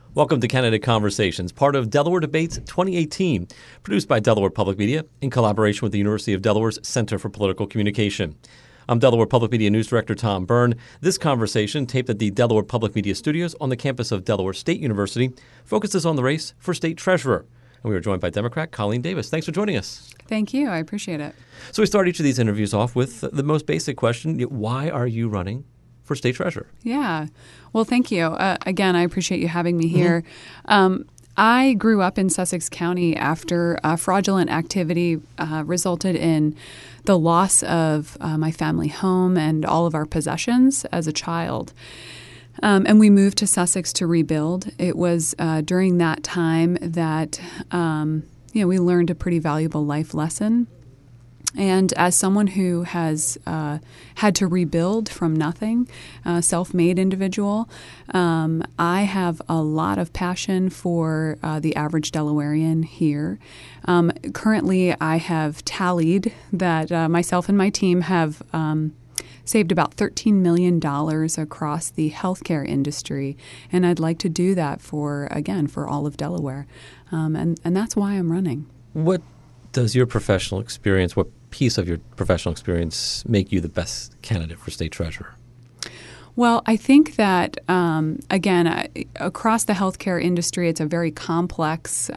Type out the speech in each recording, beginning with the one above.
Welcome to Candidate Conversations, part of Delaware Debates 2018, produced by Delaware Public Media in collaboration with the University of Delaware's Center for Political Communication. I'm Delaware Public Media News Director Tom Byrne. This conversation, taped at the Delaware Public Media Studios on the campus of Delaware State University, focuses on the race for state treasurer. And we are joined by Democrat Colleen Davis. Thanks for joining us. Thank you. I appreciate it. So we start each of these interviews off with the most basic question. Why are you running for state treasurer? Yeah. Well, thank you. Again, I appreciate you having me here. I grew up in Sussex County after fraudulent activity resulted in the loss of my family home and all of our possessions as a child. And we moved to Sussex to rebuild. It was during that time that we learned a pretty valuable life lesson. And as someone who has had to rebuild from nothing, self-made individual, I have a lot of passion for the average Delawarean here. Currently, I have tallied that myself and my team have saved about $13 million across the healthcare industry, and I'd like to do that for all of Delaware, and that's why I'm running. What does your professional experience, what piece of your professional experience make you the best candidate for state treasurer? Well, I think that, across the healthcare industry, it's a very complex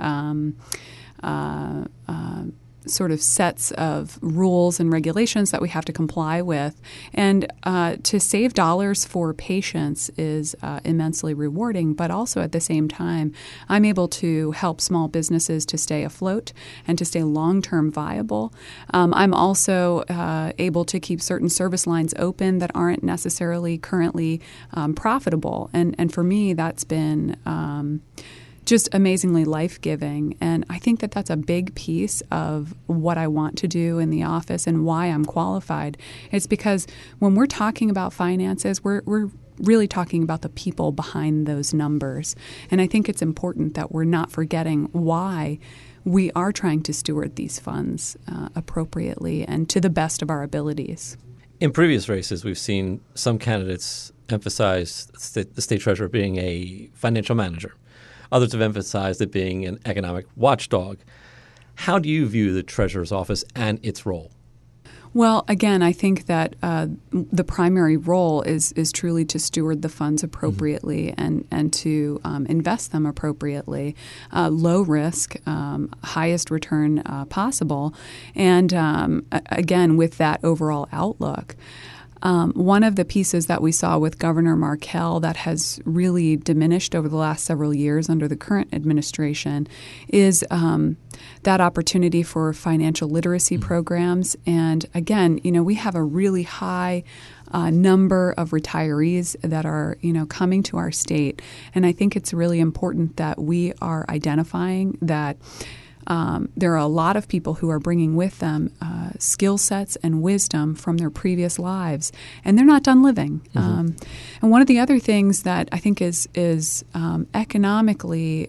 sort of sets of rules and regulations that we have to comply with. And to save dollars for patients is immensely rewarding, but also at the same time, I'm able to help small businesses to stay afloat and to stay long-term viable. I'm also able to keep certain service lines open that aren't necessarily currently profitable. And for me, that's been just amazingly life-giving. And I think that that's a big piece of what I want to do in the office and why I'm qualified. It's because when we're talking about finances, we're really talking about the people behind those numbers. And I think it's important that we're not forgetting why we are trying to steward these funds appropriately and to the best of our abilities. In previous races, we've seen some candidates emphasize the state treasurer being a financial manager. Others have emphasized it being an economic watchdog. How do you view the treasurer's office and its role? Well, again, I think that the primary role is truly to steward the funds appropriately and to invest them appropriately, low risk, highest return possible, and again, with that overall outlook. One of the pieces that we saw with Governor Markell that has really diminished over the last several years under the current administration is that opportunity for financial literacy programs. And again, we have a really high number of retirees that are, coming to our state. And I think it's really important that we are identifying that there are a lot of people who are bringing with them skill sets and wisdom from their previous lives, and they're not done living. And one of the other things that I think is economically,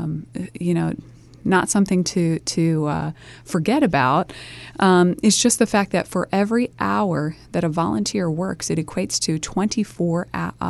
not something to forget about, is just the fact that for every hour that a volunteer works, it equates to $24.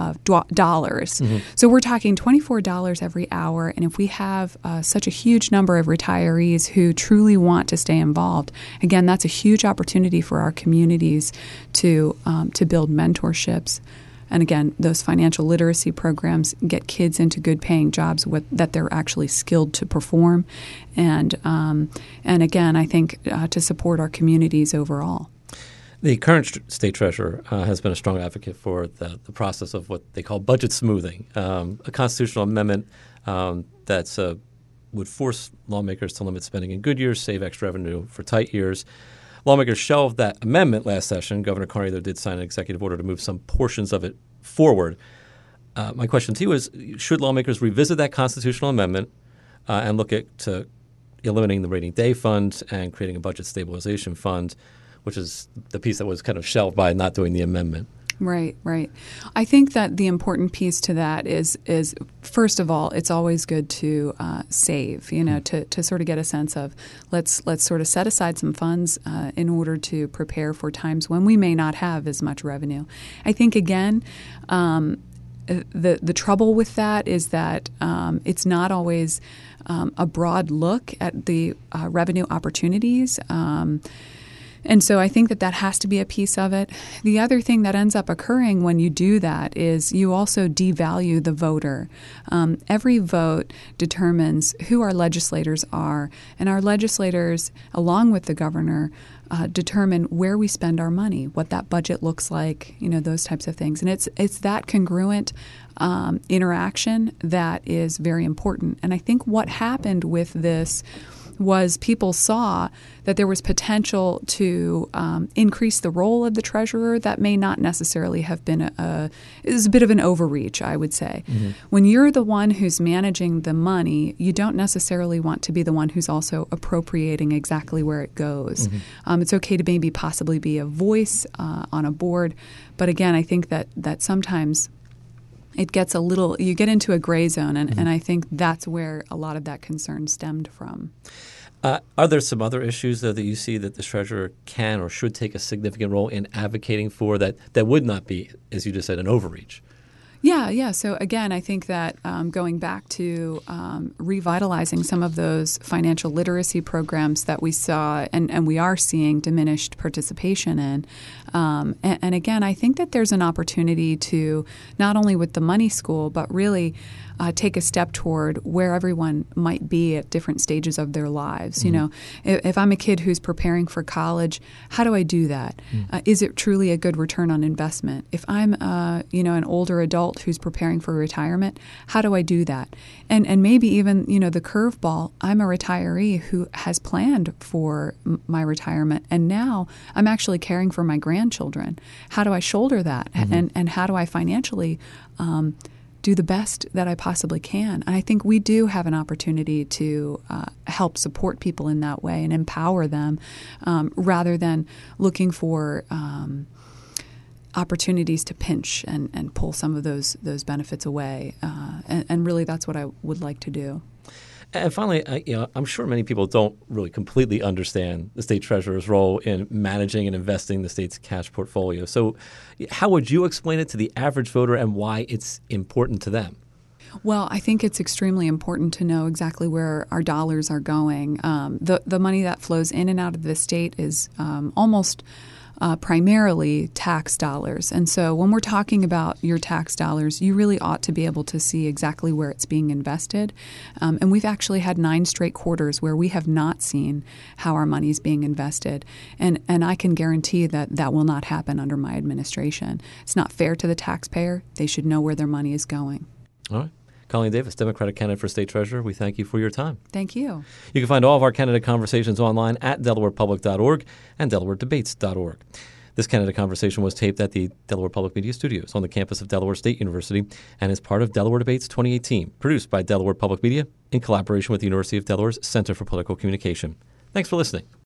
So we're talking $24 every hour, and if we have such a huge number of retirees who truly want to stay involved, again, that's a huge opportunity for our communities to build mentorships. And again, those financial literacy programs get kids into good paying jobs that they're actually skilled to perform. And again, I think to support our communities overall. The current state treasurer has been a strong advocate for the process of what they call budget smoothing, a constitutional amendment that would force lawmakers to limit spending in good years, save extra revenue for tight years. Lawmakers shelved that amendment last session. Governor Carney, though, did sign an executive order to move some portions of it forward. My question to you is, should lawmakers revisit that constitutional amendment and look at eliminating the rainy day fund and creating a budget stabilization fund, which is the piece that was kind of shelved by not doing the amendment? Right, right. I think that the important piece to that is first of all, it's always good to save, to sort of get a sense of let's sort of set aside some funds in order to prepare for times when we may not have as much revenue. I think, again, The trouble with that is that it's not always a broad look at the revenue opportunities. And so I think that has to be a piece of it. The other thing that ends up occurring when you do that is you also devalue the voter. Every vote determines who our legislators are, and our legislators, along with the governor, determine where we spend our money, what that budget looks like, those types of things. And it's that congruent interaction that is very important. And I think what happened with this was people saw that there was potential to increase the role of the treasurer that may not necessarily have been it was a bit of an overreach, I would say. Mm-hmm. When you're the one who's managing the money, you don't necessarily want to be the one who's also appropriating exactly where it goes. Mm-hmm. It's okay to maybe possibly be a voice on a board, but again, I think that sometimes it gets you get into a gray zone, and I think that's where a lot of that concern stemmed from. Are there some other issues, though, that you see that the treasurer can or should take a significant role in advocating for that would not be, as you just said, an overreach? Yeah. So again, I think that going back to revitalizing some of those financial literacy programs that we saw and we are seeing diminished participation in. And again, I think that there's an opportunity to not only with the Money School, but really take a step toward where everyone might be at different stages of their lives. Mm-hmm. If I'm a kid who's preparing for college, how do I do that? Mm-hmm. Is it truly a good return on investment? If I'm an older adult who's preparing for retirement, how do I do that? And maybe even the curveball, I'm a retiree who has planned for my retirement, and now I'm actually caring for my grandchildren. How do I shoulder that? Mm-hmm. And how do I financially do the best that I possibly can? And I think we do have an opportunity to help support people in that way and empower them rather than looking for opportunities to pinch and pull some of those benefits away. And really that's what I would like to do. And finally, I'm sure many people don't really completely understand the state treasurer's role in managing and investing the state's cash portfolio. So how would you explain it to the average voter and why it's important to them? Well, I think it's extremely important to know exactly where our dollars are going. The money that flows in and out of the state is almost primarily tax dollars. And so when we're talking about your tax dollars, you really ought to be able to see exactly where it's being invested. And we've actually had 9 straight quarters where we have not seen how our money is being invested. And I can guarantee that will not happen under my administration. It's not fair to the taxpayer. They should know where their money is going. All right. Colleen Davis, Democratic candidate for state treasurer, we thank you for your time. Thank you. You can find all of our candidate conversations online at delawarepublic.org and delawaredebates.org. This candidate conversation was taped at the Delaware Public Media Studios on the campus of Delaware State University and is part of Delaware Debates 2018, produced by Delaware Public Media in collaboration with the University of Delaware's Center for Political Communication. Thanks for listening.